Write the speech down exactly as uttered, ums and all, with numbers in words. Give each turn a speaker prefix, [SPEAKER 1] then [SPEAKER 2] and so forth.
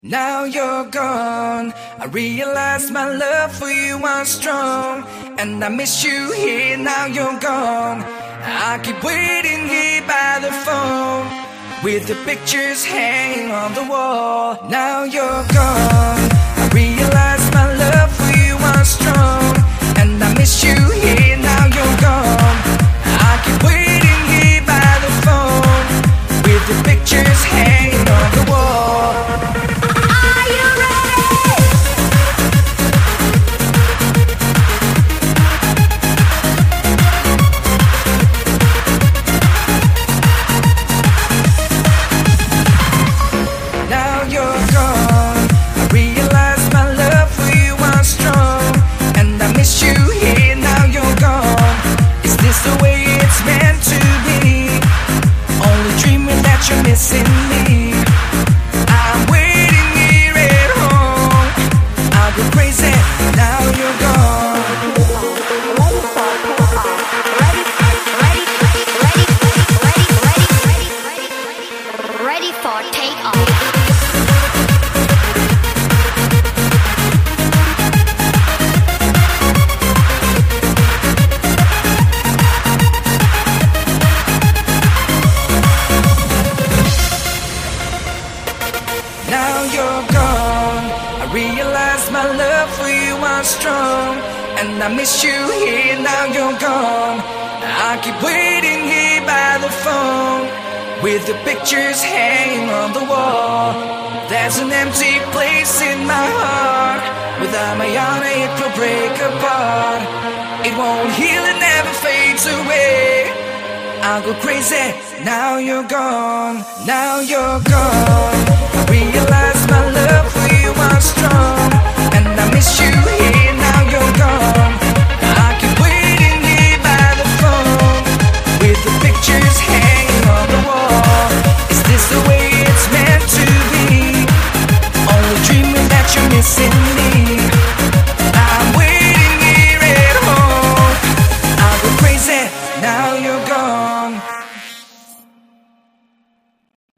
[SPEAKER 1] Now you're gone, I realize my love for you was strong, and I miss you here, now you're gone. I keep waiting here by the phone, with the pictures hanging on the wall. Now you're gone, I realize my love for you was strong, and I miss you here, now you're gone. I keep waiting here by the phone, with the pictures hanging on the wall. Missing me, I'm waiting here at home. I'll go crazy, now you're gone.
[SPEAKER 2] Ready, ready, ready, ready, ready, ready, ready, ready, ready for takeoff.
[SPEAKER 1] Now you're gone, I realize my love for you was strong, and I miss you here, now you're gone. I keep waiting here by the phone, with the pictures hanging on the wall. There's an empty place in my heart, without my honor it will break apart. It won't heal, it never fades away. I'll go crazy, now you're gone, now you're gone. I realize my love for you was strong, and I miss you here, now you're gone. I keep waiting here by the phone, with the pictures hanging on the wall. Is this the way it's meant to be? Only dreaming that you're missing me.